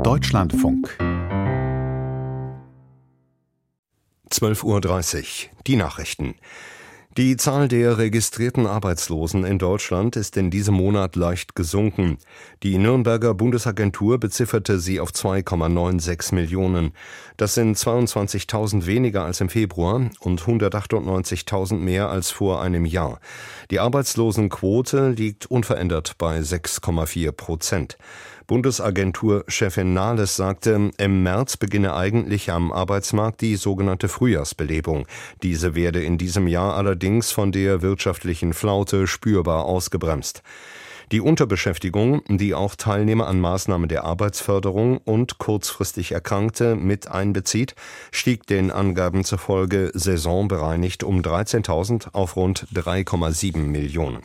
Deutschlandfunk 12:30 Uhr. Die Nachrichten. Die Zahl der registrierten Arbeitslosen in Deutschland ist in diesem Monat leicht gesunken. Die Nürnberger Bundesagentur bezifferte sie auf 2,96 Millionen. Das sind 22.000 weniger als im Februar und 198.000 mehr als vor einem Jahr. Die Arbeitslosenquote liegt unverändert bei 6,4%. Bundesagentur-Chefin Nahles sagte, im März beginne eigentlich am Arbeitsmarkt die sogenannte Frühjahrsbelebung. Diese werde in diesem Jahr allerdings von der wirtschaftlichen Flaute spürbar ausgebremst. Die Unterbeschäftigung, die auch Teilnehmer an Maßnahmen der Arbeitsförderung und kurzfristig Erkrankte mit einbezieht, stieg den Angaben zufolge saisonbereinigt um 13.000 auf rund 3,7 Millionen.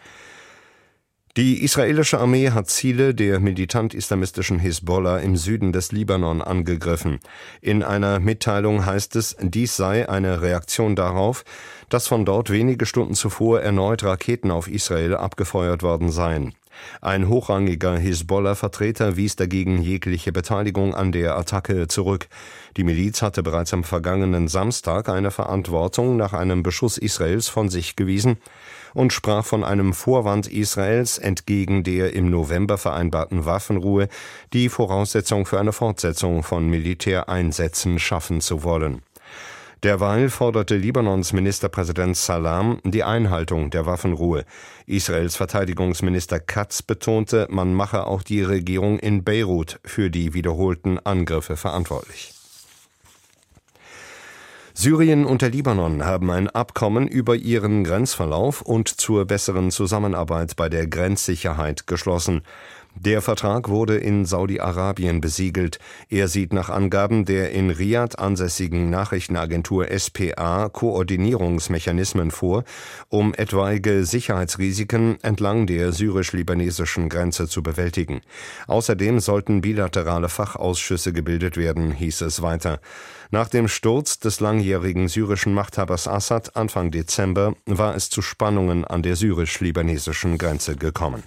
Die israelische Armee hat Ziele der militant-islamistischen Hisbollah im Süden des Libanon angegriffen. In einer Mitteilung heißt es, dies sei eine Reaktion darauf, dass von dort wenige Stunden zuvor erneut Raketen auf Israel abgefeuert worden seien. Ein hochrangiger Hisbollah-Vertreter wies dagegen jegliche Beteiligung an der Attacke zurück. Die Miliz hatte bereits am vergangenen Samstag eine Verantwortung nach einem Beschuss Israels von sich gewiesen und sprach von einem Vorwand Israels entgegen der im November vereinbarten Waffenruhe, die Voraussetzung für eine Fortsetzung von Militäreinsätzen schaffen zu wollen. Derweil forderte Libanons Ministerpräsident Salam die Einhaltung der Waffenruhe. Israels Verteidigungsminister Katz betonte, man mache auch die Regierung in Beirut für die wiederholten Angriffe verantwortlich. Syrien und der Libanon haben ein Abkommen über ihren Grenzverlauf und zur besseren Zusammenarbeit bei der Grenzsicherheit geschlossen. Der Vertrag wurde in Saudi-Arabien besiegelt. Er sieht nach Angaben der in Riad ansässigen Nachrichtenagentur SPA Koordinierungsmechanismen vor, um etwaige Sicherheitsrisiken entlang der syrisch-libanesischen Grenze zu bewältigen. Außerdem sollten bilaterale Fachausschüsse gebildet werden, hieß es weiter. Nach dem Sturz des langjährigen syrischen Machthabers Assad Anfang Dezember war es zu Spannungen an der syrisch-libanesischen Grenze gekommen.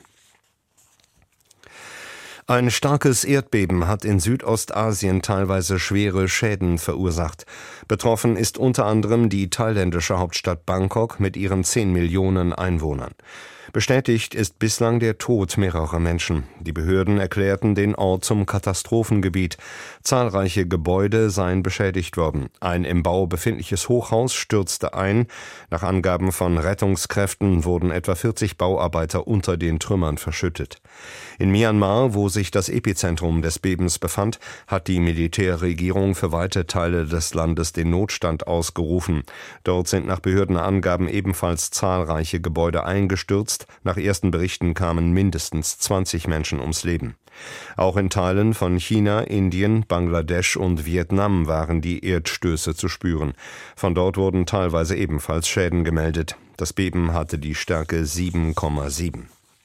Ein starkes Erdbeben hat in Südostasien teilweise schwere Schäden verursacht. Betroffen ist unter anderem die thailändische Hauptstadt Bangkok mit ihren 10 Millionen Einwohnern. Bestätigt ist bislang der Tod mehrerer Menschen. Die Behörden erklärten den Ort zum Katastrophengebiet. Zahlreiche Gebäude seien beschädigt worden. Ein im Bau befindliches Hochhaus stürzte ein. Nach Angaben von Rettungskräften wurden etwa 40 Bauarbeiter unter den Trümmern verschüttet. In Myanmar, wo sich das Epizentrum des Bebens befand, hat die Militärregierung für weite Teile des Landes den Notstand ausgerufen. Dort sind nach Behördenangaben ebenfalls zahlreiche Gebäude eingestürzt. Nach ersten Berichten kamen mindestens 20 Menschen ums Leben. Auch in Teilen von China, Indien, Bangladesch und Vietnam waren die Erdstöße zu spüren. Von dort wurden teilweise ebenfalls Schäden gemeldet. Das Beben hatte die Stärke 7,7.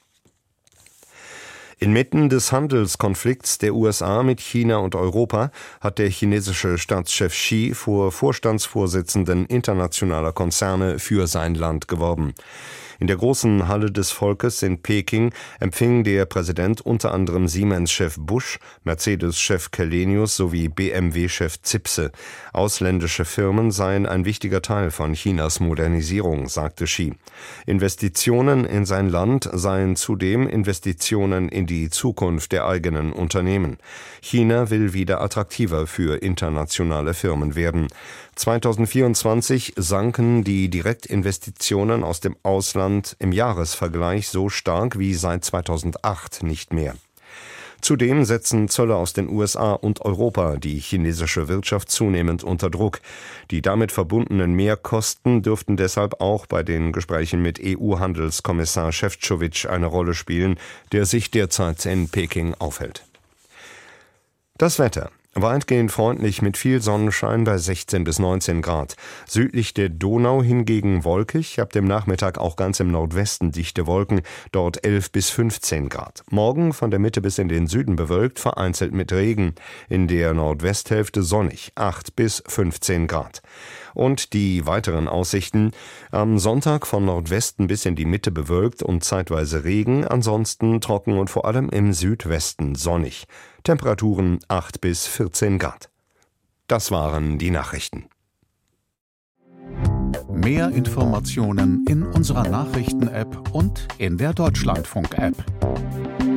Inmitten des Handelskonflikts der USA mit China und Europa hat der chinesische Staatschef Xi vor Vorstandsvorsitzenden internationaler Konzerne für sein Land geworben. In der großen Halle des Volkes in Peking empfing der Präsident unter anderem Siemens-Chef Busch, Mercedes-Chef Källenius sowie BMW-Chef Zipse. Ausländische Firmen seien ein wichtiger Teil von Chinas Modernisierung, sagte Xi. Investitionen in sein Land seien zudem Investitionen in die Zukunft der eigenen Unternehmen. China will wieder attraktiver für internationale Firmen werden. 2024 sanken die Direktinvestitionen aus dem Ausland im Jahresvergleich so stark wie seit 2008 nicht mehr. Zudem setzen Zölle aus den USA und Europa die chinesische Wirtschaft zunehmend unter Druck. Die damit verbundenen Mehrkosten dürften deshalb auch bei den Gesprächen mit EU-Handelskommissar Šefčovič eine Rolle spielen, der sich derzeit in Peking aufhält. Das Wetter. Weitgehend freundlich mit viel Sonnenschein bei 16 bis 19 Grad. Südlich der Donau hingegen wolkig, ab dem Nachmittag auch ganz im Nordwesten dichte Wolken, dort 11 bis 15 Grad. Morgen von der Mitte bis in den Süden bewölkt, vereinzelt mit Regen. In der Nordwesthälfte sonnig, 8 bis 15 Grad. Und die weiteren Aussichten: am Sonntag von Nordwesten bis in die Mitte bewölkt und zeitweise Regen, ansonsten trocken und vor allem im Südwesten sonnig. Temperaturen 8 bis 14 Grad. Das waren die Nachrichten. Mehr Informationen in unserer Nachrichten-App und in der Deutschlandfunk-App.